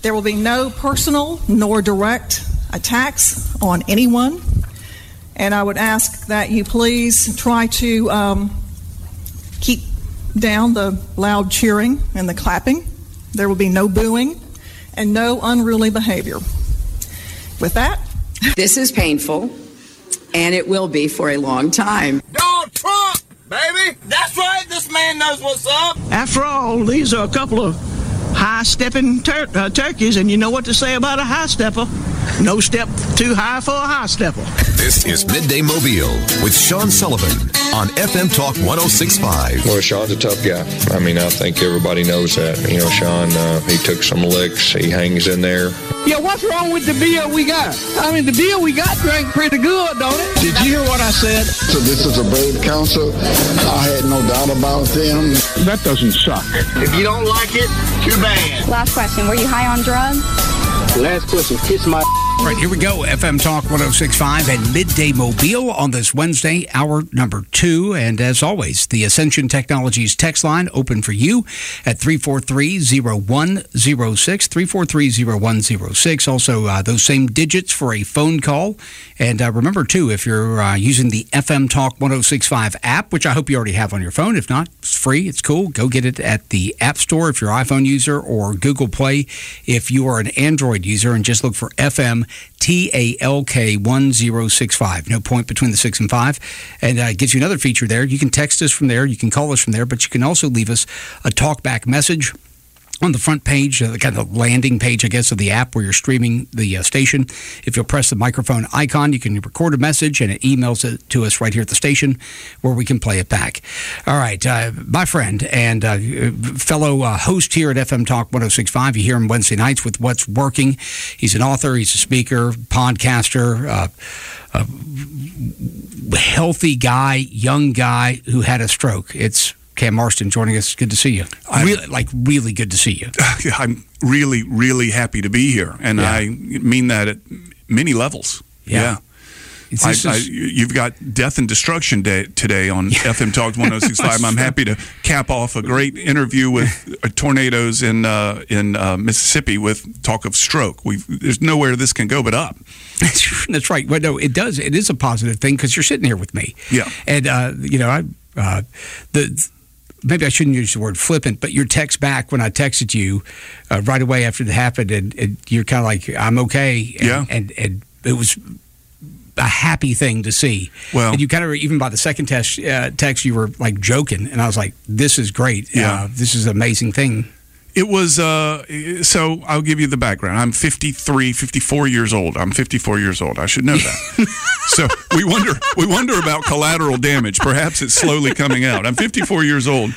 There will be no personal nor direct attacks on anyone. And I would ask that you please try to keep down the loud cheering and the clapping. There will be no booing and no unruly behavior. With that, this is painful, and it will be for a long time. Donald Trump, baby! That's right, this man knows what's up! After all, these are a couple of high-stepping turkeys, and you know what to say about a high-stepper. No step too high for a high-stepper. This is Midday Mobile with Sean Sullivan on FM Talk 106.5. Well, Sean's a tough guy. I mean, I think everybody knows that. You know, Sean, he took some licks. He hangs in there. Yeah, what's wrong with the beer we got? I mean, the beer we got drank pretty good, don't it? Did you hear what I said? So this is a brave council. I had no doubt about them. That doesn't suck. If you don't like it, too bad. Last question, were you high on drugs? Last question, kiss my... All right, here we go. FM Talk 106.5 and Midday Mobile on this Wednesday, hour number 2. And as always, the Ascension Technologies text line open for you at 343-0106, 343-0106. Also, those same digits for a phone call. And remember, too, if you're using the FM Talk 106.5 app, which I hope you already have on your phone. If not, it's free. It's cool. Go get it at the App Store if you're an iPhone user, or Google Play if you are an Android user, and just look for FM TALK 1065. No point between the 6 and 5. And it gives you another feature there. You can text us from there. You can call us from there. But you can also leave us a talkback message on the front page, the kind of landing page, I guess, of the app where you're streaming the station. If you'll press the microphone icon, you can record a message, and it emails it to us right here at the station where we can play it back. All right, my friend and fellow host here at FM Talk 106.5, you hear him Wednesday nights with What's Working. He's an author, he's a speaker, podcaster, a healthy guy, young guy who had a stroke. It's Cam Marston joining us. Good to see you. Really good to see you. I'm really, really happy to be here, and I mean that at many levels. Yeah. You've got Death and Destruction Day today on FM Talk 106.5. I'm happy to cap off a great interview with tornadoes in Mississippi with talk of stroke. There's nowhere this can go but up. That's right. Well, no, it does. It is a positive thing because you're sitting here with me. Yeah. And maybe I shouldn't use the word flippant, but your text back when I texted you right away after it happened, and you're kind of like, I'm okay. And it was a happy thing to see. Well, and you kind of, even by the second text, you were like joking, and I was like, this is great. Yeah. This is an amazing thing. It was, so I'll give you the background. I'm 54 years old. I'm 54 years old. I should know that. So we wonder about collateral damage. Perhaps it's slowly coming out. I'm 54 years old.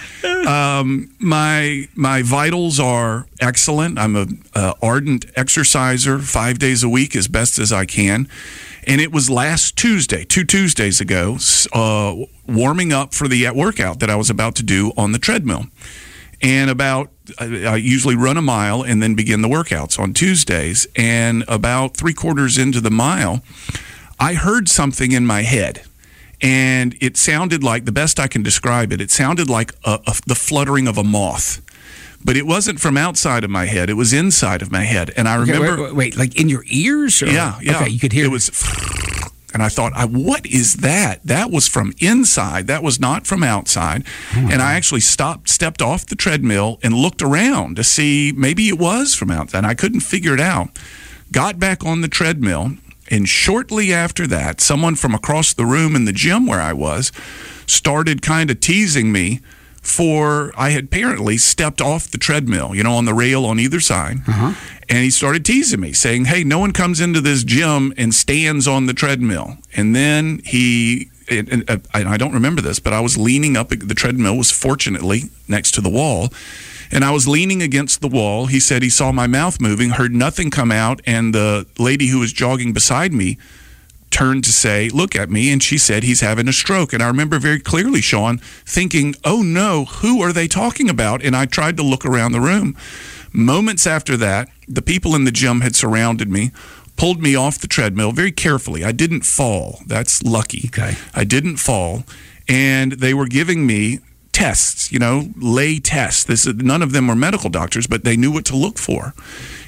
My vitals are excellent. I'm an ardent exerciser 5 days a week as best as I can. And it was last Tuesday, 2 Tuesdays ago, warming up for the workout that I was about to do on the treadmill. And I usually run a mile and then begin the workouts on Tuesdays. And about 3/4 into the mile, I heard something in my head. And it sounded like, the best I can describe it, sounded like the fluttering of a moth. But it wasn't from outside of my head. It was inside of my head. And I remember... Wait, like in your ears? Or? Yeah. Okay, you could hear it. Was... And I thought, what is that? That was from inside. That was not from outside. And I actually stepped off the treadmill and looked around to see maybe it was from outside. And I couldn't figure it out. Got back on the treadmill, and shortly after that, someone from across the room in the gym where I was started kind of teasing me I had apparently stepped off the treadmill, on the rail on either side. And he started teasing me, saying, hey, no one comes into this gym and stands on the treadmill. And then and I don't remember this, but I was leaning up. The treadmill was fortunately next to the wall. And I was leaning against the wall. He said he saw my mouth moving, heard nothing come out. And the lady who was jogging beside me turned to say, look at me, and she said he's having a stroke. And I remember very clearly, Sean, thinking, oh no, who are they talking about? And I tried to look around the room. Moments after that, the people in the gym had surrounded me, pulled me off the treadmill very carefully. I didn't fall. That's lucky. Okay. I didn't fall. And they were giving me tests, lay tests. None of them were medical doctors, but they knew what to look for.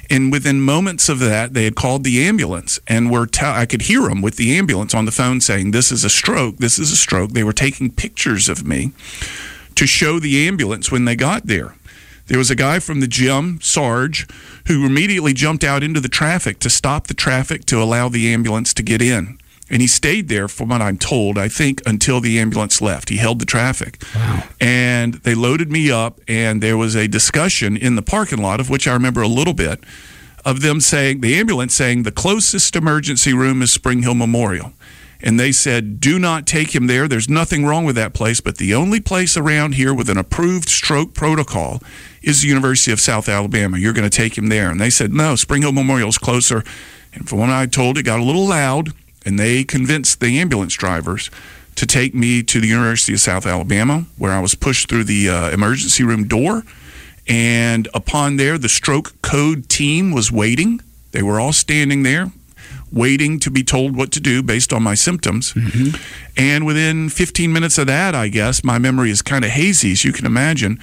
And within moments of that, they had called the ambulance and I could hear them with the ambulance on the phone saying, "This is a stroke, this is a stroke." They were taking pictures of me to show the ambulance when they got there. There was a guy from the gym, Sarge, who immediately jumped out into the traffic to stop the traffic to allow the ambulance to get in. And he stayed there, from what I'm told, I think, until the ambulance left. He held the traffic. Wow. And they loaded me up, and there was a discussion in the parking lot, of which I remember a little bit, of them saying, the ambulance saying, the closest emergency room is Spring Hill Memorial. And they said, do not take him there. There's nothing wrong with that place, but the only place around here with an approved stroke protocol is the University of South Alabama. You're going to take him there. And they said, no, Spring Hill Memorial is closer. And from what I told, it got a little loud. And they convinced the ambulance drivers to take me to the University of South Alabama, where I was pushed through the emergency room door. And upon there, the stroke code team was waiting. They were all standing there, waiting to be told what to do based on my symptoms. Mm-hmm. And within 15 minutes of that, I guess, my memory is kind of hazy, as you can imagine,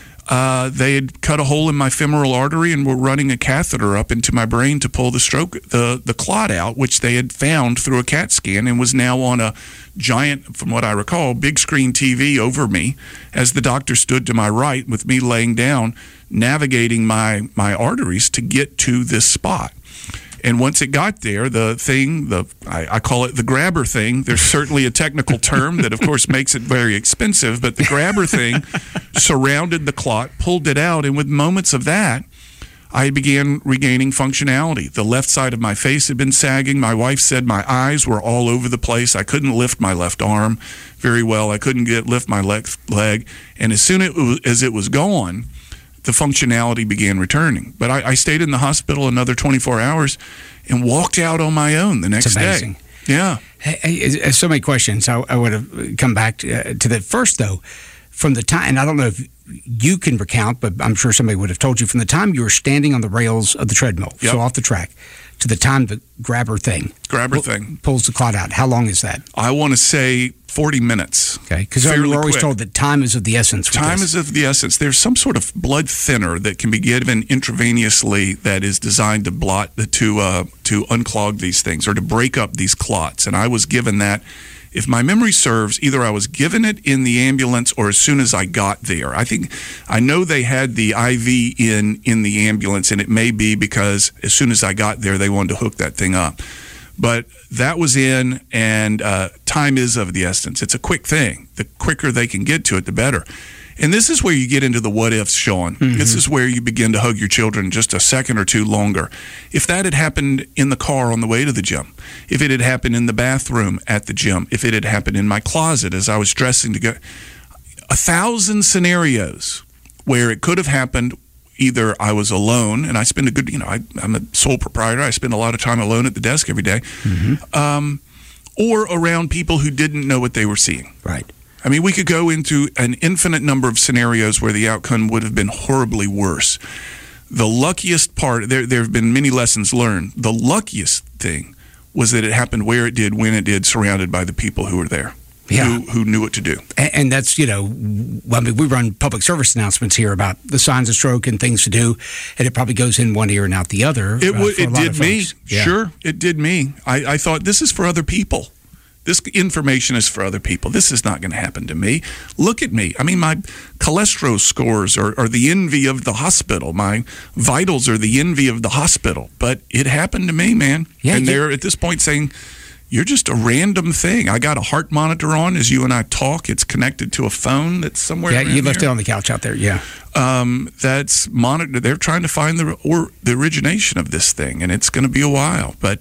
they had cut a hole in my femoral artery and were running a catheter up into my brain to pull the clot out, which they had found through a CAT scan and was now on a giant, from what I recall, big screen TV over me as the doctor stood to my right with me laying down, navigating my arteries to get to this spot. And once it got there, the thing, I call it the grabber thing. There's certainly a technical term that, of course, makes it very expensive, but the grabber thing surrounded the clot, pulled it out, and with moments of that, I began regaining functionality. The left side of my face had been sagging. My wife said my eyes were all over the place. I couldn't lift my left arm very well. I couldn't lift my left leg. And as soon as it was gone, the functionality began returning. But I stayed in the hospital another 24 hours and walked out on my own the next day. Yeah. Hey, so many questions. I would have come back to that. First, though, from the time, and I don't know if you can recount, but I'm sure somebody would have told you, from the time you were standing on the rails of the treadmill, so off the track, to the time the grabber thing pulls the clot out. How long is that? I want to say 40 minutes. Okay, because we're always told that time is of the essence. Time is of the essence. There's some sort of blood thinner that can be given intravenously that is designed to unclog these things or to break up these clots. And I was given that. If my memory serves, either I was given it in the ambulance or as soon as I got there. I know they had the IV in the ambulance, and it may be because as soon as I got there, they wanted to hook that thing up. But that was in, and time is of the essence. It's a quick thing. The quicker they can get to it, the better. And this is where you get into the what ifs, Sean. Mm-hmm. This is where you begin to hug your children just a second or two longer. If that had happened in the car on the way to the gym, if it had happened in the bathroom at the gym, if it had happened in my closet as I was dressing to go, 1,000 scenarios where it could have happened. Either I was alone, and I spend I'm a sole proprietor. I spend a lot of time alone at the desk every day, or around people who didn't know what they were seeing. Right. I mean, we could go into an infinite number of scenarios where the outcome would have been horribly worse. The luckiest part, there have been many lessons learned. The luckiest thing was that it happened where it did, when it did, surrounded by the people who were there. Yeah. Who knew what to do. And that's, we run public service announcements here about the signs of stroke and things to do, and it probably goes in one ear and out the other. It did me. Yeah. Sure, it did me. I thought, this is for other people. This information is for other people. This is not going to happen to me. Look at me. I mean, my cholesterol scores are the envy of the hospital. My vitals are the envy of the hospital. But it happened to me, man. Yeah, and they're at this point saying, you're just a random thing. I got a heart monitor on as you and I talk. It's connected to a phone that's somewhere. Yeah, you left it on the couch out there. Yeah. That's monitored. They're trying to find the origination of this thing, and it's going to be a while. But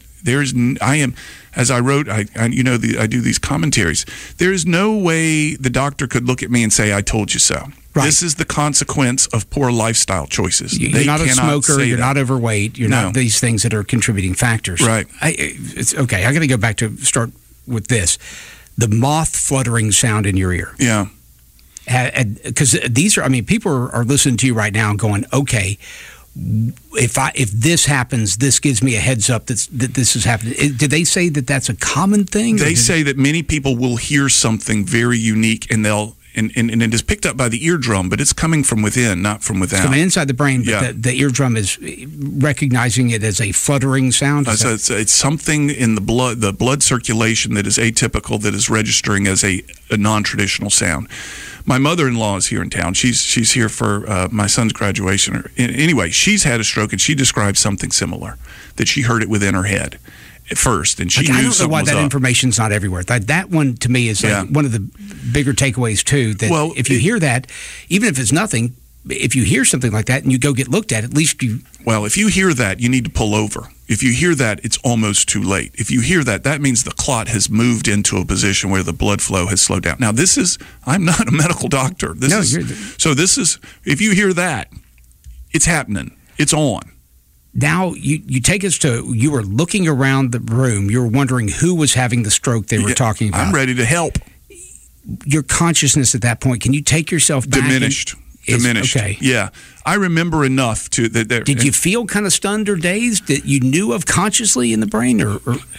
as I wrote, I do these commentaries. There is no way the doctor could look at me and say, "I told you so." Right. This is the consequence of poor lifestyle choices. You're not a smoker. You're not overweight. You're not these things that are contributing factors. Right. It's okay. I got to go back to start with this. The moth fluttering sound in your ear. Yeah. Because these are, people are listening to you right now and going, okay, if this happens, this gives me a heads up that this is happening. Did they say that that's a common thing? They say that many people will hear something very unique and and it is picked up by the eardrum, but it's coming from within, not from without. It's coming inside the brain, but the eardrum is recognizing it as a fluttering sound. So it's something in the blood circulation that is atypical, that is registering as a non-traditional sound. My mother-in-law is here in town. She's here for my son's graduation. Anyway, she's had a stroke, and she described something similar, that she heard it within her head at first, and she knew something was up. I don't know why that information's not everywhere. That one, to me, is one of the bigger takeaways, too, that if you hear that, even if it's nothing, if you hear something like that and you go get looked at least you... Well, if you hear that, you need to pull over. If you hear that, it's almost too late. If you hear that, that means the clot has moved into a position where the blood flow has slowed down. Now, I'm not a medical doctor. This is, if you hear that, it's happening. It's on. Now, you take us to, you were looking around the room. You were wondering who was having the stroke they were talking about. I'm ready to help. Your consciousness at that point, can you take yourself back? Diminished. Okay. Yeah. I remember enough to... Did you feel kind of stunned or dazed that you knew of consciously in the brain? Or?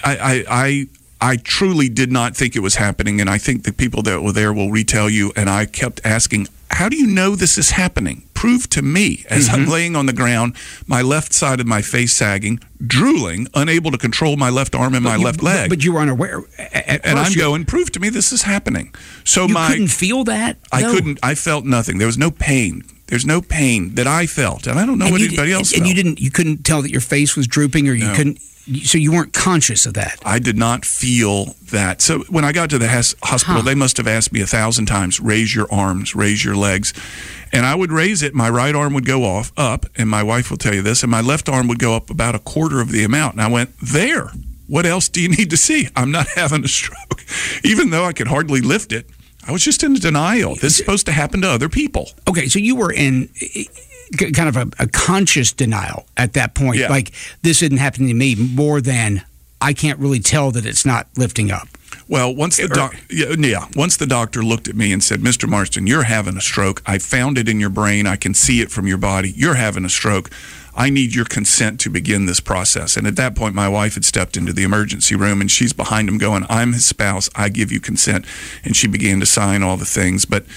I truly did not think it was happening, and I think the people that were there will retell you, and I kept asking, how do you know this is happening? Prove to me. As I'm laying on the ground, my left side of my face sagging, drooling, unable to control my left arm and my left leg. But you were unaware. And I'm going, prove to me this is happening. So you couldn't feel that? I couldn't. I felt nothing. There was no pain. There's no pain that I felt, and I don't know what anybody else felt. And you couldn't tell that your face was drooping, or you couldn't. So you weren't conscious of that? I did not feel that. So when I got to the hospital, they must have asked me 1,000 times, raise your arms, raise your legs. And I would raise it. My right arm would go up, and my wife will tell you this, and my left arm would go up about a quarter of the amount. And I went, there. What else do you need to see? I'm not having a stroke. Even though I could hardly lift it, I was just in denial. This is supposed to happen to other people. Okay, so you were in... kind of a conscious denial at that point. Yeah. Like, this isn't happening to me, more than I can't really tell that it's not lifting up. Well, once the doctor looked at me and said, Mr. Marston, you're having a stroke. I found it in your brain. I can see it from your body. You're having a stroke. I need your consent to begin this process. And at that point, my wife had stepped into the emergency room, and she's behind him going, I'm his spouse. I give you consent. And she began to sign all the things. But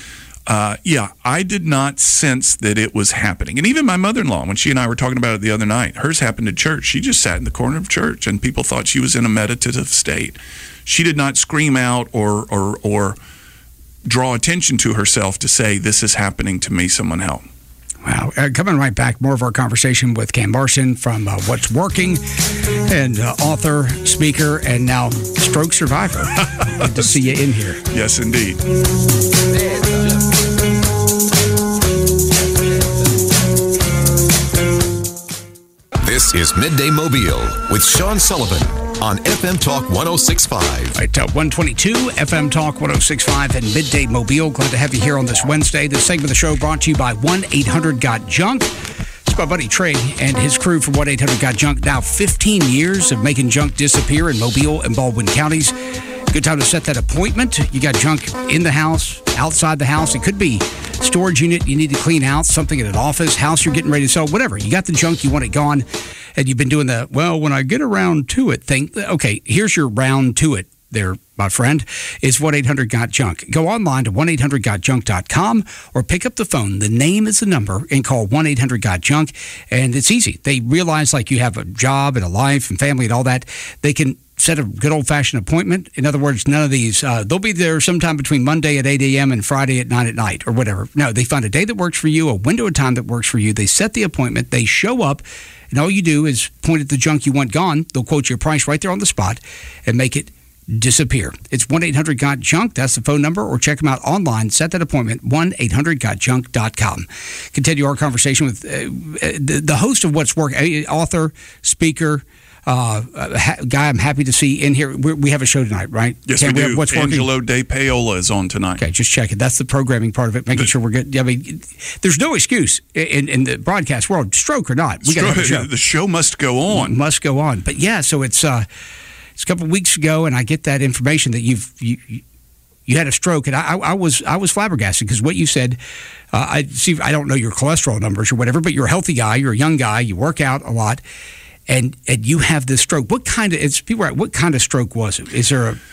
I did not sense that it was happening. And even my mother-in-law, when she and I were talking about it the other night, hers happened at church. She just sat in the corner of church, and people thought she was in a meditative state. She did not scream out or draw attention to herself to say, this is happening to me, someone help. Wow. Coming right back, more of our conversation with Cam Marston from What's Working, and author, speaker, and now stroke survivor. Good to see you in here. Yes, indeed. This is Midday Mobile with Sean Sullivan on FM Talk 106.5. Right, 122 FM Talk 106.5 and Midday Mobile. Glad to have you here on this Wednesday. This segment of the show brought to you by 1-800-GOT-JUNK. It's my buddy Trey and his crew from 1-800-GOT-JUNK. Now 15 years of making junk disappear in Mobile and Baldwin counties. Good time to set that appointment. You got junk in the house, outside the house. It could be storage unit you need to clean out, something in an office, house you're getting ready to sell, whatever. You got the junk, you want it gone, and you've been doing the, well, when I get around to it thing. Okay, here's your round to it there, my friend, is 1-800-GOT-JUNK. Go online to 1-800-GOT-JUNK.com or pick up the phone. The name is the number, and call 1-800-GOT-JUNK, and it's easy. They realize, like, you have a job and a life and family and all that. They can set a good old-fashioned appointment. In other words, none of these, they'll be there sometime between Monday at 8 a.m. and Friday at 9 at night or whatever. No, they find a day that works for you, a window of time that works for you. They set the appointment. They show up, and all you do is point at the junk you want gone. They'll quote your price right there on the spot and make it disappear. It's 1-800-GOT-JUNK. That's the phone number, or check them out online. Set that appointment, 1-800-GOT-JUNK.com. Continue our conversation with the host of What's Working, author, speaker, guy I'm happy to see in here. We have a show tonight, right? Yes, we do. What's Angelo De Paola is on tonight. Okay, just check it. That's the programming part of it, making sure we're good. I mean, there's no excuse in the broadcast world, stroke or not. We got to have a show. The show must go on. Must go on. But yeah, so it's a couple of weeks ago, and I get that information that you had a stroke, and I was flabbergasted because what you said. I don't know your cholesterol numbers or whatever, but you're a healthy guy. You're a young guy. You work out a lot. And you have this stroke. What kind of stroke was it? Is there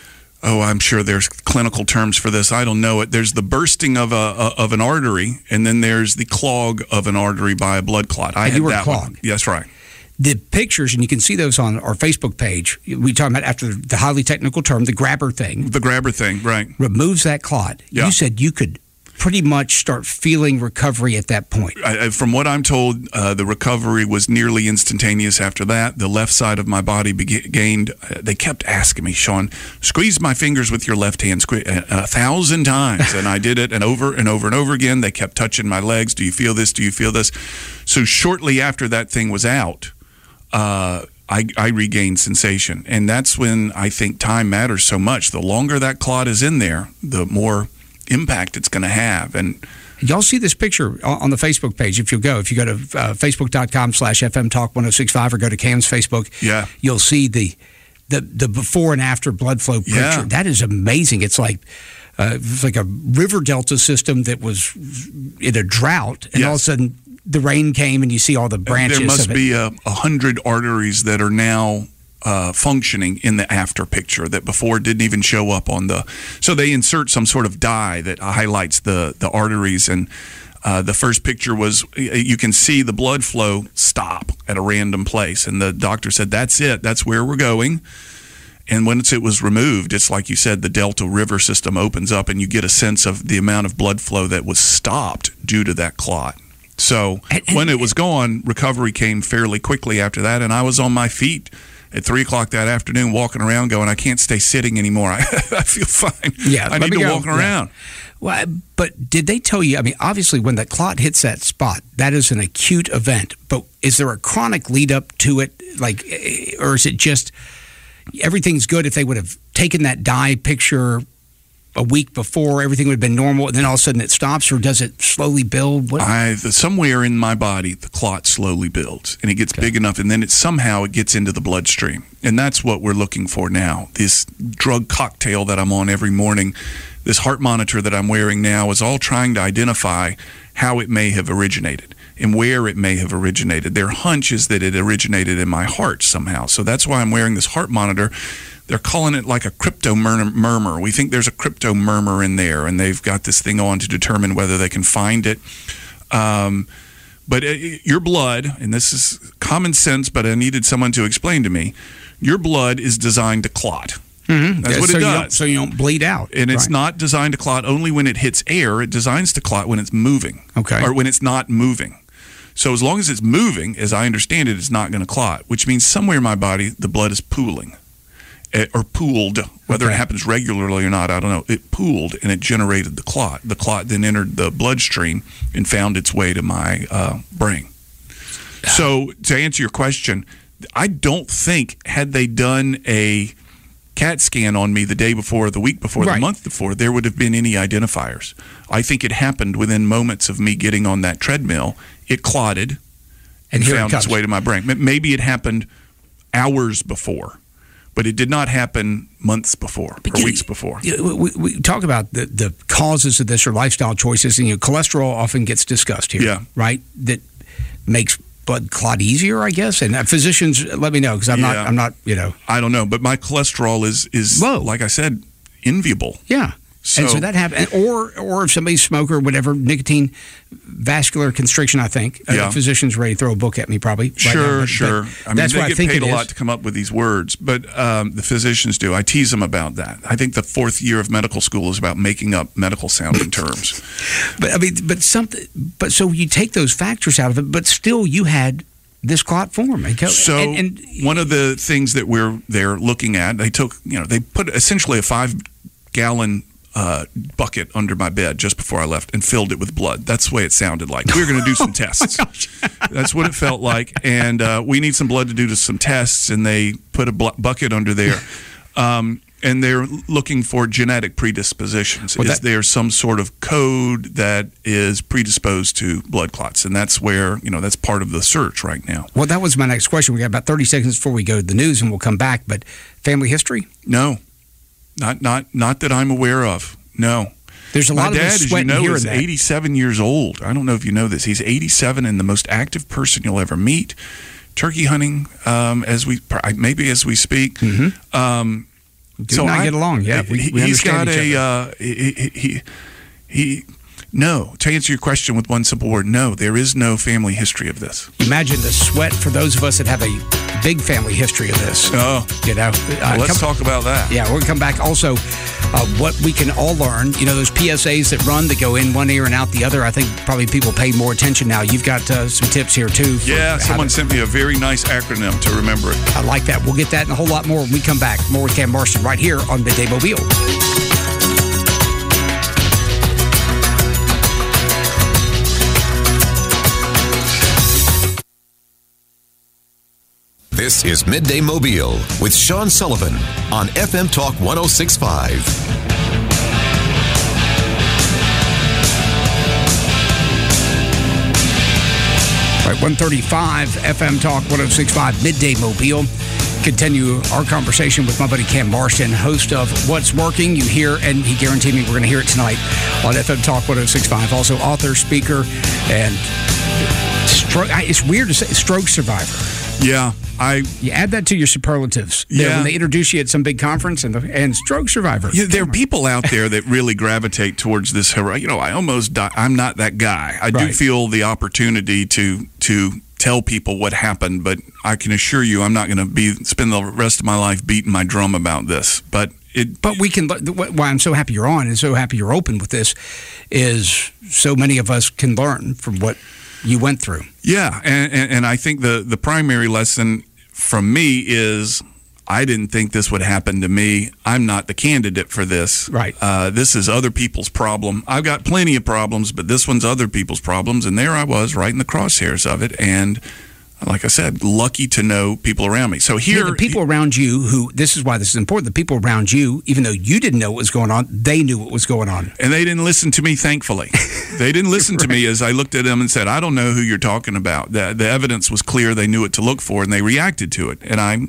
I'm sure there's clinical terms for this. I don't know it. There's the bursting of an artery, and then there's the clog of an artery by a blood clot. I had that clog. one. Yes, right. The pictures, and you can see those on our Facebook page, we talk about after the highly technical term, the grabber thing. The grabber thing, right. Removes that clot. Yeah. You said you could pretty much start feeling recovery at that point. From what I'm told, the recovery was nearly instantaneous after that. The left side of my body gained, they kept asking me, Sean, squeeze my fingers with your left hand 1,000 times. And I did it, and over and over and over again. They kept touching my legs. Do you feel this? Do you feel this? So shortly after that thing was out, I regained sensation. And that's when I think time matters so much. The longer that clot is in there, the more impact it's going to have. And y'all see this picture on the Facebook page. If you go to facebook.com/FM Talk 1065 or go to Cam's Facebook, you'll see the before and after blood flow picture. Yeah. That is amazing. It's like a river delta system that was in a drought, and all of a sudden the rain came and you see all the branches. There must of it. be 100 arteries that are now functioning in the after picture that before didn't even show up on the. So they insert some sort of dye that highlights the arteries, and the first picture was you can see the blood flow stop at a random place, and the doctor said that's it, that's where we're going. And once it was removed, it's like you said, the Delta River system opens up, and you get a sense of the amount of blood flow that was stopped due to that clot. So when it was gone, recovery came fairly quickly after that, and I was on my feet at 3 o'clock that afternoon, walking around going, I can't stay sitting anymore. I feel fine. Yeah, I need to walk around. Well, but did they tell you, I mean, obviously when that clot hits that spot, that is an acute event, but is there a chronic lead up to it? Like, or is it just everything's good? If they would have taken that dye picture a week before, everything would have been normal, and then all of a sudden it stops, or does it slowly build? Somewhere in my body, the clot slowly builds, and it gets big enough, and then it gets into the bloodstream. And that's what we're looking for now. This drug cocktail that I'm on every morning, this heart monitor that I'm wearing now, is all trying to identify how it may have originated and where it may have originated. Their hunch is that it originated in my heart somehow. So that's why I'm wearing this heart monitor. They're calling it like a crypto murmur. We think there's a crypto murmur in there, and they've got this thing on to determine whether they can find it. But your blood, and this is common sense, but I needed someone to explain to me, your blood is designed to clot. Mm-hmm. That's what it does. So you don't bleed out. And it's not designed to clot only when it hits air. It designs to clot when it's moving. Okay. Or when it's not moving. So as long as it's moving, as I understand it, it's not going to clot, which means somewhere in my body the blood is pooling. Or pooled, whether it happens regularly or not, I don't know. It pooled and it generated the clot. The clot then entered the bloodstream and found its way to my brain. So to answer your question, I don't think had they done a CAT scan on me the day before, the week before, the month before, there would have been any identifiers. I think it happened within moments of me getting on that treadmill. It clotted and found its way to my brain. Maybe it happened hours before. But it did not happen months before or weeks before. We talk about the causes of this or lifestyle choices, and cholesterol often gets discussed here, right? That makes blood clot easier, I guess. And physicians, let me know because I'm not. I don't know, but my cholesterol is low. Like I said, enviable. Yeah. And so that happens, or if somebody's a smoker or whatever, nicotine, vascular constriction, I think. Physicians ready to throw a book at me probably. Sure. But I mean, they get paid a lot to come up with these words, but the physicians do. I tease them about that. I think the 4th year of medical school is about making up medical sounding terms. But I mean, but so you take those factors out of it, but still you had this clot form. So and one of the things that they're looking at, they put essentially a 5-gallon bucket under my bed just before I left and filled it with blood. That's the way it sounded like. We were going to do some tests. That's what it felt like. And we need some blood to do some tests, and they put a bucket under there. And they're looking for genetic predispositions. Is there some sort of code that is predisposed to blood clots? And that's where, that's part of the search right now. Well, that was my next question. We got about 30 seconds before we go to the news, and we'll come back. But family history? No. Not that I'm aware of. No. There's a lot of us sweating here. My dad, as you know, is 87 years old. I don't know if you know this. He's 87 and the most active person you'll ever meet. Turkey hunting, as we speak. Mm-hmm. Do not get along. Yeah, he's got each other. No, to answer your question with one simple word, no, there is no family history of this. Imagine the sweat for those of us that have a big family history of this. Oh. Let's talk about that. Yeah, we're going to come back. Also, what we can all learn. Those PSAs that go in one ear and out the other. I think probably people pay more attention now. You've got some tips here, too. Yeah, someone sent me a very nice acronym to remember it. I like that. We'll get that and a whole lot more when we come back. More with Cam Marston right here on Midday Mobile. This is Midday Mobile with Sean Sullivan on FM Talk 106.5. All right, 135 FM Talk 106.5 Midday Mobile. Continue our conversation with my buddy Cam Marston, host of What's Working. You hear, and he guaranteed me we're going to hear it tonight on FM Talk 106.5. Also author, speaker, and it's weird to say stroke survivor. Yeah. You add that to your superlatives. Yeah. When they introduce you at some big conference and stroke survivor. Yeah, there are people out there that really gravitate towards this. I almost die. I'm not that guy. I do feel the opportunity to tell people what happened, but I can assure you I'm not going to spend the rest of my life beating my drum about this. But we can. Why I'm so happy you're on and so happy you're open with this is so many of us can learn from what you went through. Yeah, and I think the primary lesson from me is I didn't think this would happen to me. I'm not the candidate for this. Right. This is other people's problem. I've got plenty of problems, but this one's other people's problems. And there I was right in the crosshairs of it. And like I said, lucky to know people around me. So here, the people around you this is why this is important. The people around you, even though you didn't know what was going on, they knew what was going on. And they didn't listen to me, thankfully. They didn't listen to me as I looked at them and said, I don't know who you're talking about. The evidence was clear. They knew what to look for, and they reacted to it. And I'm,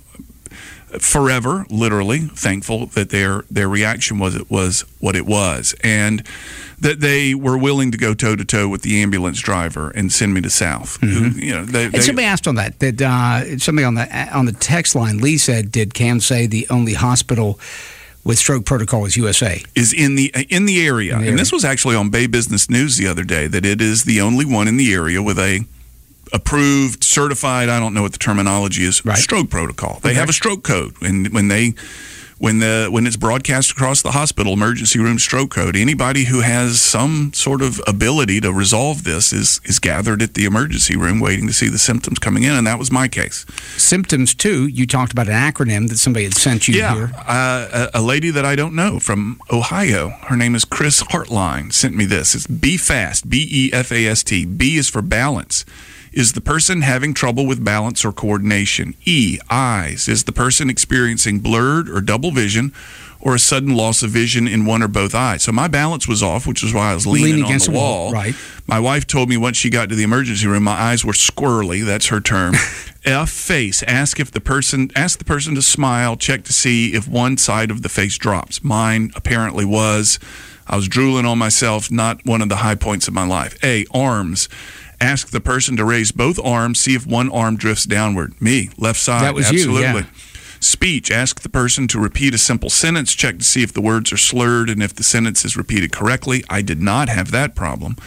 forever, literally, thankful that their reaction was what it was. And that they were willing to go toe-to-toe with the ambulance driver and send me to South. Mm-hmm. And somebody asked on that. Did somebody on the text line, Lee said, did Cam say the only hospital with stroke protocol is USA? Is in the area. And this was actually on Bay Business News the other day, that it is the only one in the area with a approved, certified, I don't know what the terminology is, stroke protocol. They have a stroke code. And when it's broadcast across the hospital, emergency room stroke code, anybody who has some sort of ability to resolve this is gathered at the emergency room waiting to see the symptoms coming in, and that was my case. Symptoms, too, you talked about an acronym that somebody had sent you here. A lady that I don't know from Ohio, her name is Chris Hartline, sent me this. It's BFAST, B-E-F-A-S-T. B is for balance. Is the person having trouble with balance or coordination? E, eyes. Is the person experiencing blurred or double vision or a sudden loss of vision in one or both eyes? So my balance was off, which is why I was leaning on the wall. Right. My wife told me once she got to the emergency room, my eyes were squirrely. That's her term. F, face. Ask the person to smile. Check to see if one side of the face drops. Mine apparently was. I was drooling on myself, not one of the high points of my life. A, arms. Ask the person to raise both arms, see if one arm drifts downward. Me, left side. That was absolutely. You, yeah. Speech. Ask the person to repeat a simple sentence. Check to see if the words are slurred and if the sentence is repeated correctly. I did not have that problem.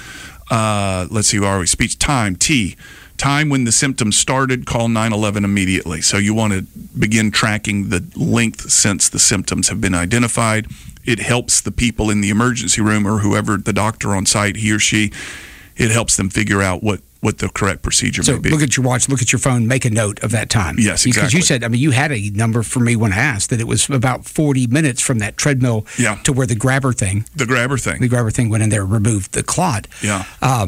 Let's see, where are we? Speech. Time. T. Time when the symptoms started. Call 911 immediately. So you want to begin tracking the length since the symptoms have been identified. It helps the people in the emergency room or whoever, the doctor on site, he or she, it helps them figure out what the correct procedure may be. So look at your watch, look at your phone, make a note of that time. Yes, exactly. Because you said, you had a number for me when I asked that it was about 40 minutes from that treadmill to where the grabber thing went in there and removed the clot. Yeah.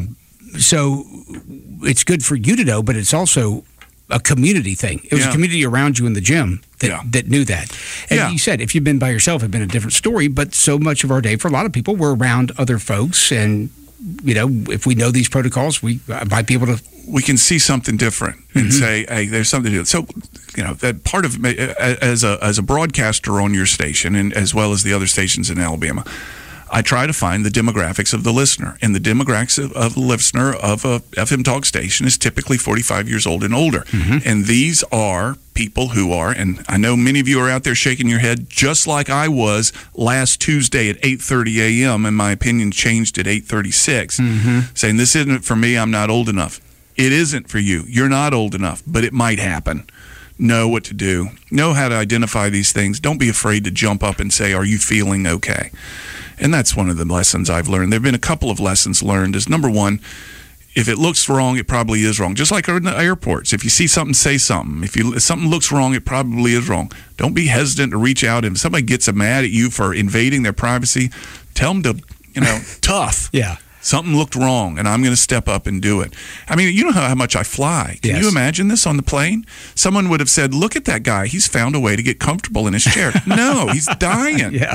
So it's good for you to know, but it's also a community thing. It was a community around you in the gym that knew that. And you said if you've been by yourself, it'd been a different story, but so much of our day, for a lot of people, we're around other folks, and if we know these protocols, we might be able to. We can see something different and say, "Hey, there's something to do." So, that part of as a broadcaster on your station, and as well as the other stations in Alabama, I try to find the demographics of the listener. And the demographics of the listener of a FM talk station is typically 45 years old and older. And these are people who are, and I know many of you are out there shaking your head just like I was last Tuesday at 8:30 a.m. and my opinion changed at 8:36, saying this isn't for me, I'm not old enough. It isn't for you. You're not old enough, but it might happen. Know what to do. Know how to identify these things. Don't be afraid to jump up and say, are you feeling okay? And that's one of the lessons I've learned. There have been a couple of lessons learned. Is number one, if it looks wrong, it probably is wrong. Just like in the airports. If you see something, say something. If something looks wrong, it probably is wrong. Don't be hesitant to reach out. If somebody gets mad at you for invading their privacy, tell them to, tough. Yeah. Something looked wrong, and I'm going to step up and do it. I mean, you know how much I fly. Can you imagine this on the plane? Someone would have said, look at that guy. He's found a way to get comfortable in his chair. No, he's dying. Yeah.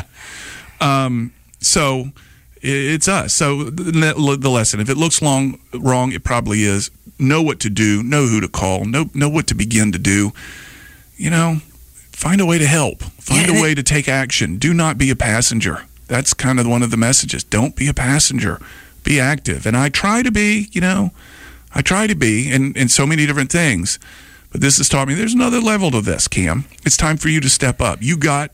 So it's us. So the lesson, if it looks wrong, it probably is. Know what to do. Know who to call. Know what to begin to do. Find a way to help. Find a way to take action. Do not be a passenger. That's kind of one of the messages. Don't be a passenger. Be active. And I try to be, in so many different things. But this has taught me there's another level to this, Cam. It's time for you to step up. You got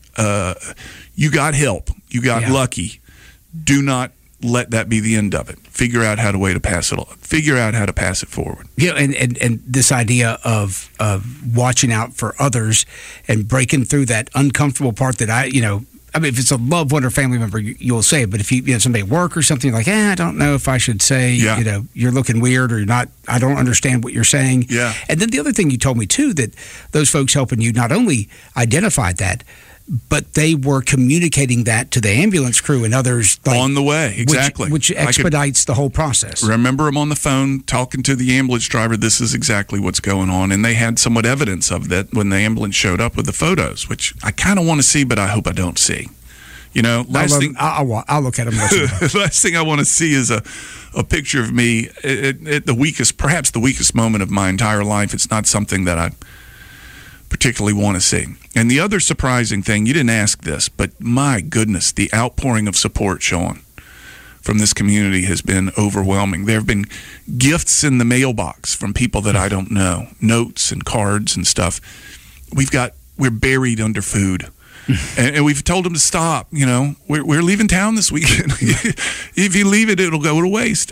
help. You got lucky. Do not let that be the end of it. Figure out how to pass it. Figure out how to pass it forward. Yeah, and this idea of watching out for others and breaking through that uncomfortable part that if it's a loved one or family member, you'll say it. But if you somebody at work or something, you're like, I don't know if I should say, you're looking weird or you're not, I don't understand what you're saying. Yeah. And then the other thing you told me, too, that those folks helping you not only identified that, but they were communicating that to the ambulance crew and others. On the way, exactly. Which expedites the whole process. Remember them on the phone talking to the ambulance driver, this is exactly what's going on. And they had somewhat evidence of that when the ambulance showed up with the photos, which I kind of want to see, but I hope I don't see. I'll look at them. Last thing I want to see is a picture of me at perhaps the weakest moment of my entire life. It's not something that I particularly want to see. And the other surprising thing, you didn't ask this, but my goodness, the outpouring of support, Sean, from this community has been overwhelming. There have been gifts in the mailbox from people that I don't know, notes and cards and stuff. We're buried under food. And we've told them to stop. We're leaving town this weekend. If you leave it, it'll go to waste.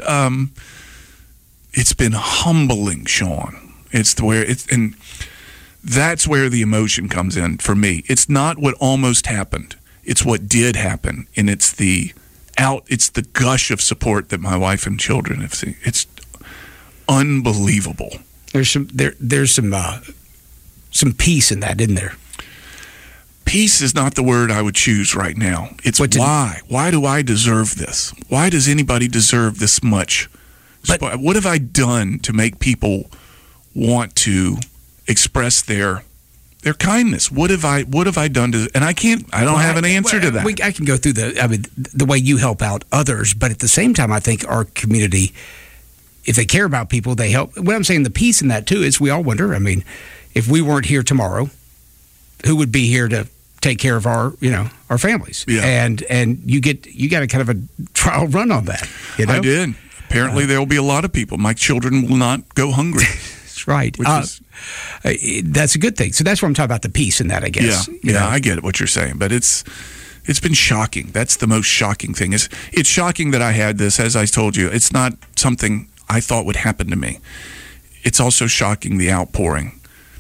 It's been humbling, Sean. And that's where the emotion comes in for me. It's not what almost happened. It's what did happen, and it's the gush of support that my wife and children have seen. It's unbelievable. There's some peace in that, isn't there? Peace is not the word I would choose right now. It's why. Why do I deserve this? Why does anybody deserve this much? What have I done to make people want to express their kindness? What have I done to? And I don't have an answer to that. I can go through the way you help out others, but at the same time, I think our community, if they care about people, they help. What I'm saying, the piece in that too is we all wonder. I mean, if we weren't here tomorrow, who would be here to take care of our families? Yeah. And you got a kind of a trial run on that. I did. Apparently, there will be a lot of people. My children will not go hungry. That's right. That's a good thing. So that's what I'm talking about, the peace in that, I guess. Yeah, I get what you're saying, but it's been shocking. That's the most shocking thing. It's shocking that I had this. As I told you, it's not something I thought would happen to me. It's also shocking, the outpouring.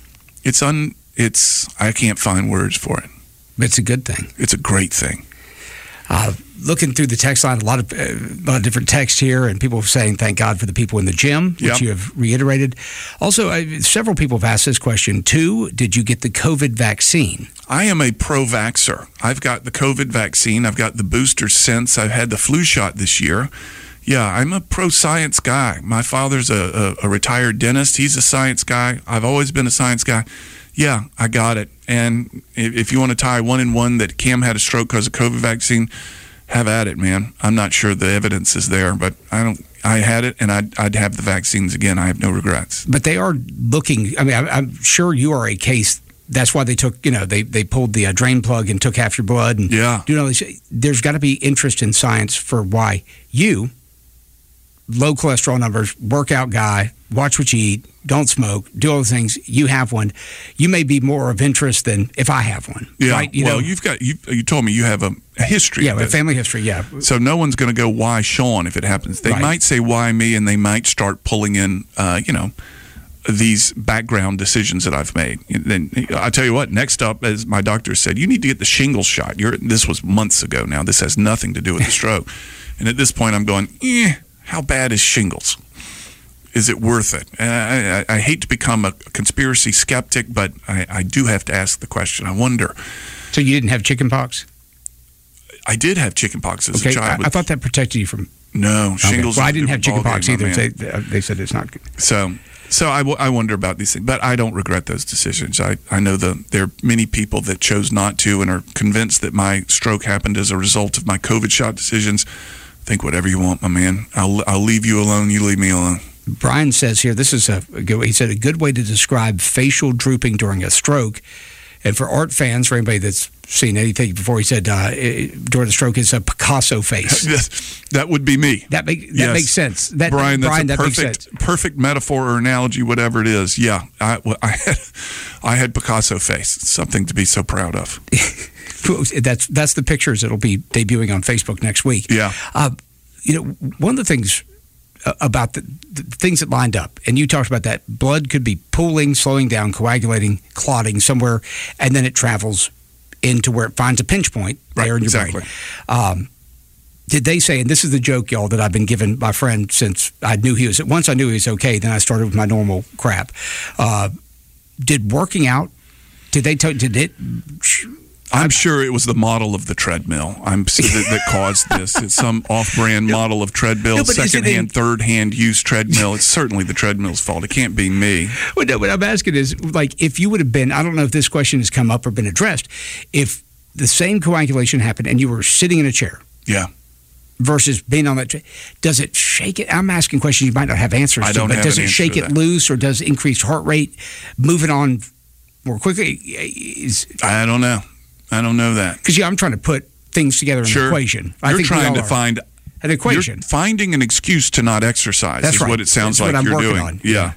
I can't find words for it. It's a good thing. It's a great thing. Looking through the text line, a lot of different texts here, and people saying thank God for the people in the gym, which you have reiterated. Also, several people have asked this question too. Did you get the COVID vaccine? I am a pro-vaxxer. I've got the COVID vaccine. I've got the booster since. I've had the flu shot this year. Yeah, I'm a pro-science guy. My father's a retired dentist. He's a science guy. I've always been a science guy. Yeah, I got it. And if you want to tie one in one that Cam had a stroke because of COVID vaccine, have at it, man. I'm not sure the evidence is there, but I had it, and I'd have the vaccines again. I have no regrets. But they are looking. I mean, I'm sure you are a case That's why they took, they pulled the drain plug and took half your blood. And, there's got to be interest in science for why you, low cholesterol numbers, workout guy, watch what you eat, don't smoke, do all the things. You have one. You may be more of interest than if I have one. Yeah. Right? You told me you have a history. Yeah, a family history. Yeah. So no one's going to go, why Sean, if it happens. They might say, why me? And they might start pulling in, these background decisions that I've made. Then I'll tell you what, next up, as my doctor said, you need to get the shingles shot. This was months ago now. This has nothing to do with the stroke. And at this point, I'm going, how bad is shingles? Is it worth it? And I hate to become a conspiracy skeptic, but I do have to ask the question. I wonder. So you didn't have chicken pox? I did have chicken pox as a child. I thought that protected you from... No, shingles. Well, I didn't have chicken pox either. They said it's not good. So I wonder about these things, but I don't regret those decisions. I know there are many people that chose not to and are convinced that my stroke happened as a result of my COVID shot decisions. Think whatever you want, my man. I'll leave you alone. You leave me alone. Brian says here, this is a good way. He said a good way to describe facial drooping during a stroke. And for art fans, for anybody that's seen anything before, he said during the stroke is a Picasso face. That would be me. That makes sense. Brian, that's a perfect metaphor or analogy, whatever it is. Yeah, I had Picasso face. It's something to be so proud of. That's the pictures that'll be debuting on Facebook next week. Yeah. One of the things about the things that lined up, and you talked about that, blood could be pooling, slowing down, coagulating, clotting somewhere, and then it travels into where it finds a pinch point there in your brain. Did they say, and this is the joke, y'all, that I've been given by friend since I knew he was okay, then I started with my normal crap. Did working out, I'm sure it was the model of the treadmill that caused this. It's some off-brand model of treadmill, second-hand, third-hand use treadmill. It's certainly the treadmill's fault. It can't be me. Well, no, what I'm asking is, like, if you would have been, I don't know if this question has come up or been addressed, if the same coagulation happened and you were sitting in a chair. Yeah. Versus being on that chair, does it shake it? I'm asking questions you might not have answers to, but does it shake it loose, or does increased heart rate moving on more quickly? I don't know. I don't know that. Because I'm trying to put things together in an equation. You're trying to find an equation. You're finding an excuse to not exercise. That's what it sounds like you're doing. On. Yeah.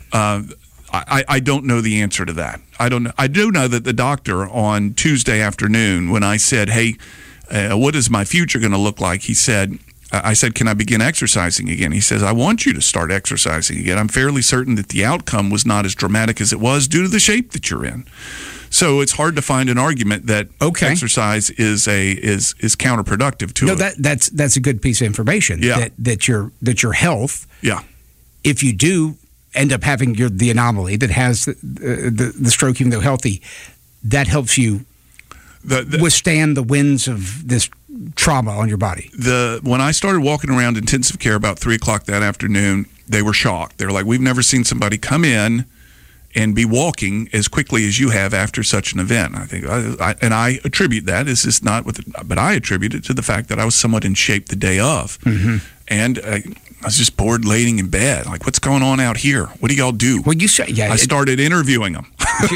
I don't know the answer to that. I don't know. I do know that the doctor on Tuesday afternoon, when I said, "Hey, what is my future going to look like?" He said, I said, "Can I begin exercising again?" He says, "I want you to start exercising again. I'm fairly certain that the outcome was not as dramatic as it was due to the shape that you're in." So it's hard to find an argument that exercise is counterproductive to it. That's a good piece of information. Yeah. That your health. Yeah. If you do end up having the anomaly that has the stroke, even though healthy, that helps you withstand the winds of this trauma on your body. When I started walking around intensive care about 3:00 that afternoon, they were shocked. They were like, "We've never seen somebody come in and be walking as quickly as you have after such an event." I think, and I attribute that. But I attribute it to the fact that I was somewhat in shape the day of, and I was just bored laying in bed. Like, what's going on out here? What do y'all do? Well, you say, I started interviewing them.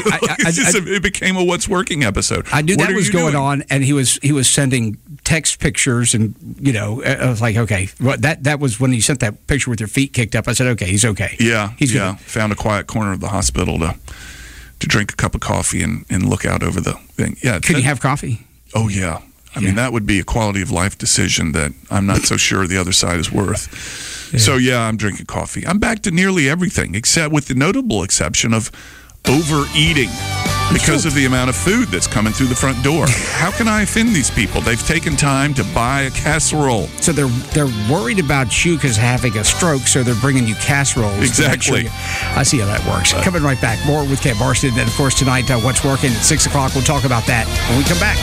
It became a What's Working episode. I knew that was going on, and he was sending text pictures, and I was like, okay, well, that was when he sent that picture with your feet kicked up. I said, okay, he's okay. Yeah, he's good. Found a quiet corner of the hospital to drink a cup of coffee and look out over the thing. Yeah, could you have coffee? Oh yeah. I mean, that would be a quality of life decision that I'm not so sure the other side is worth. Yeah. So I'm drinking coffee. I'm back to nearly everything, except with the notable exception of overeating because of the amount of food that's coming through the front door. How can I offend these people? They've taken time to buy a casserole. So they're worried about you because having a stroke, so they're bringing you casseroles. Exactly. I see how that works. Coming right back. More with Ken Barston. And, of course, tonight, What's Working at 6 o'clock. We'll talk about that when we come back.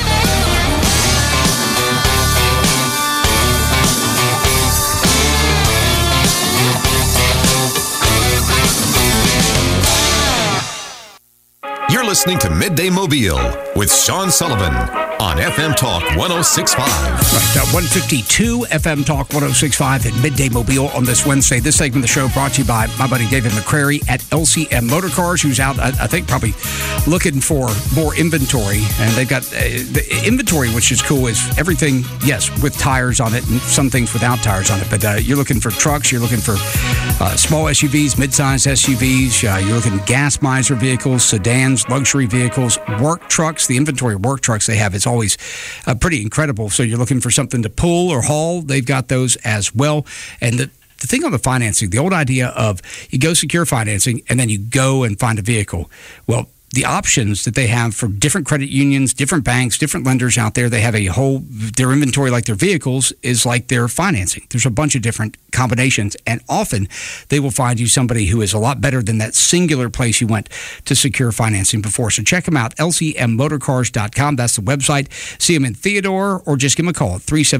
You're listening to Midday Mobile with Sean Sullivan on FM Talk 106.5. Right, 152 FM Talk 106.5 at Midday Mobile on this Wednesday. This segment of the show brought to you by my buddy David McCrary at LCM Motor Cars, who's out, I think, probably looking for more inventory. And they've got the inventory, which is cool, is everything, yes, with tires on it and some things without tires on it. But you're looking for trucks, you're looking for small SUVs, mid-sized SUVs, you're looking at gas miser vehicles, sedans, luxury vehicles, work trucks. The inventory of work trucks they have is always pretty incredible. So you're looking for something to pull or haul, they've got those as well. And the thing on the financing, the old idea of you go secure financing and then you go and find a vehicle. Well, the options that they have for different credit unions, different banks, different lenders out there, they have their inventory like their vehicles is like their financing. There's a bunch of different combinations, and often they will find you somebody who is a lot better than that singular place you went to secure financing before. So check them out, lcmmotorcars.com. That's the website. See them in Theodore or just give them a call at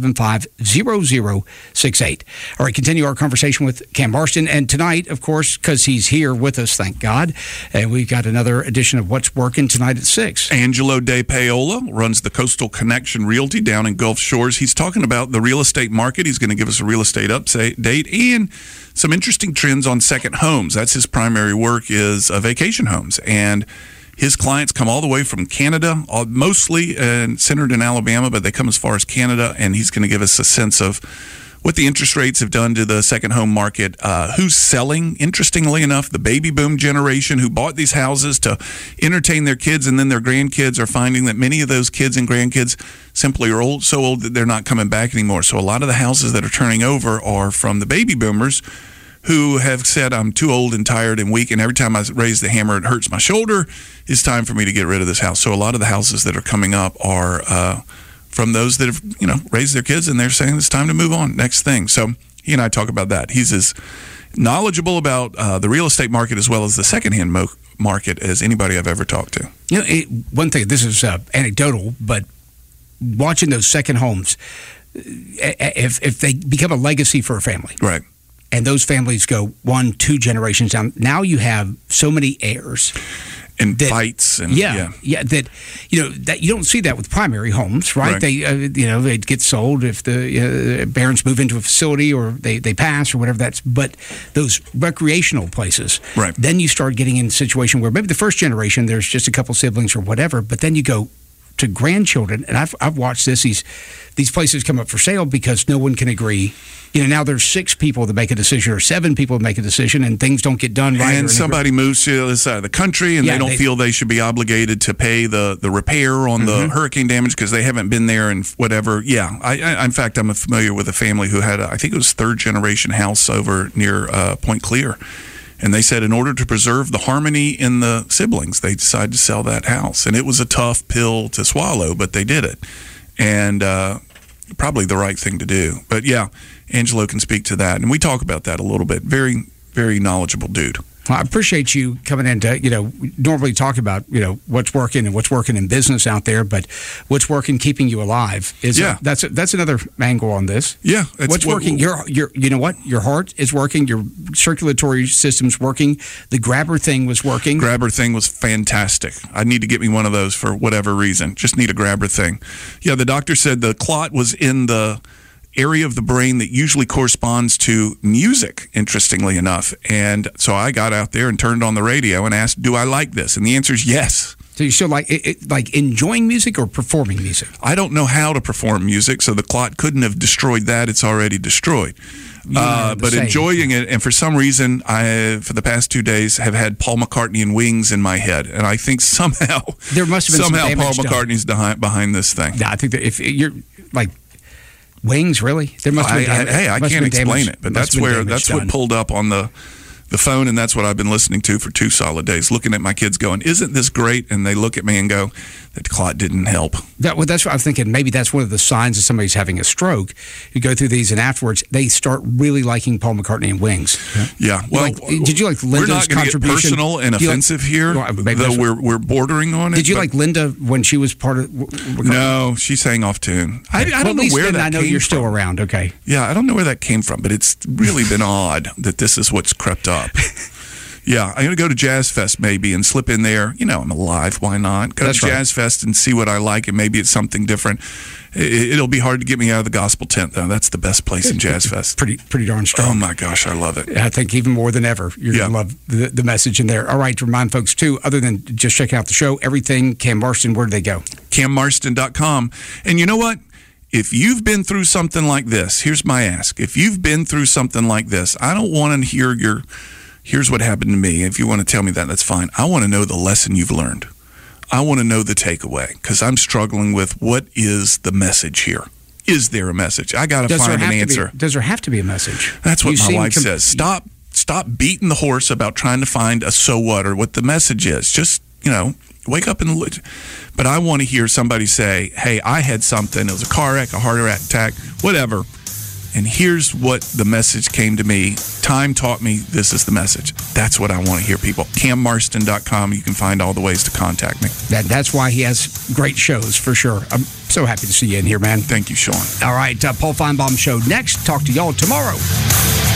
375-0068. All right, continue our conversation with Cam Marston. And tonight, of course, because he's here with us, thank God, and we've got another edition of What's Working tonight at 6. Angelo De Paola runs the Coastal Connection Realty down in Gulf Shores. He's talking about the real estate market. He's going to give us a real estate update and some interesting trends on second homes. That's his primary work, is vacation homes. And his clients come all the way from Canada, mostly centered in Alabama, but they come as far as Canada. And he's going to give us a sense of what the interest rates have done to the second home market, who's selling. Interestingly enough, the baby boom generation who bought these houses to entertain their kids and then their grandkids are finding that many of those kids and grandkids simply are so old that they're not coming back anymore. So a lot of the houses that are turning over are from the baby boomers who have said, I'm too old and tired and weak, and every time I raise the hammer, it hurts my shoulder. It's time for me to get rid of this house. So a lot of the houses that are coming up are from those that have, raised their kids, and they're saying it's time to move on, next thing. So he and I talk about that. He's as knowledgeable about the real estate market as well as the secondhand market as anybody I've ever talked to. One thing, this is anecdotal, but watching those second homes, if they become a legacy for a family, right, and those families go 1-2 generations down, now you have so many heirs. And fights and that that you don't see that with primary homes, right? They they get sold if the parents move into a facility or they pass or whatever but those recreational places, right? Then you start getting in a situation where maybe the first generation there's just a couple siblings or whatever, but then you go to grandchildren, and I've watched these places come up for sale because no one can agree. Now there's 6 people that make a decision or 7 people that make a decision, and things don't get done right. And somebody moves to the other side of the country, and they don't feel they should be obligated to pay the repair on the hurricane damage because they haven't been there and whatever. Yeah, in fact, I'm familiar with a family who had, I think it was 3rd generation house over near Point Clear. And they said in order to preserve the harmony in the siblings, they decided to sell that house. And it was a tough pill to swallow, but they did it. And probably the right thing to do. But yeah, Angelo can speak to that. And we talk about that a little bit. Very, very knowledgeable dude. Well, I appreciate you coming in to, normally talk about, what's working and what's working in business out there, but what's working keeping you alive is that's another angle on this. Yeah. What's working? Your your heart is working, your circulatory system's working, the grabber thing was working. Grabber thing was fantastic. I need to get me one of those for whatever reason. Just need a grabber thing. Yeah, the doctor said the clot was in the area of the brain that usually corresponds to music, interestingly enough. And so I got out there and turned on the radio and asked, do I like this? And the answer is yes. So you still like enjoying music or performing music? I don't know how to perform music, so the clot couldn't have destroyed that. It's already destroyed. But enjoying it, and for some reason, I, for the past 2 days, have had Paul McCartney and Wings in my head. And I think somehow there must have been Paul McCartney's behind this thing. Yeah, I think that if you're like, Wings, really? There must have been I can't explain it, but that's what pulled up on the phone, and that's what I've been listening to for 2 solid days, looking at my kids going, isn't this great? And they look at me and go, that clot didn't help. That's what I'm thinking. Maybe that's one of the signs that somebody's having a stroke. You go through these, and afterwards, they start really liking Paul McCartney and Wings. Yeah. Well, did you like Linda's we're not going to get personal and offensive here, though we're bordering on it. Did you like Linda when she was part of McCartney? No, she sang off tune. I don't know where that came from. I know you're still around, okay. Yeah, I don't know where that came from, but it's really been odd that this is what's crept up. Yeah, I'm going to go to Jazz Fest maybe and slip in there. You know, I'm alive. Why not? Go to Jazz Fest and see what I like, and maybe it's something different. It'll be hard to get me out of the gospel tent, though. That's the best place in Jazz Fest. Pretty darn strong. Oh, my gosh, I love it. I think even more than ever, you're going to love the message in there. All right, to remind folks, too, other than just checking out the show, everything, Cam Marston, where do they go? CamMarston.com. And you know what? If you've been through something like this, here's my ask. If you've been through something like this, I don't want to hear here's what happened to me. If you want to tell me that, that's fine. I want to know the lesson you've learned. I want to know the takeaway, because I'm struggling with what is the message here. Is there a message? I got to find an answer. Does there have to be a message? That's what my wife says. Stop beating the horse about trying to find a so what or what the message is. Just, wake up and look. But I want to hear somebody say, hey, I had something. It was a car wreck, a heart attack, whatever. And here's what the message came to me. Time taught me this is the message. That's what I want to hear, people. CamMarston.com. You can find all the ways to contact me. That's why he has great shows, for sure. I'm so happy to see you in here, man. Thank you, Sean. All right, Paul Feinbaum Show next. Talk to y'all tomorrow.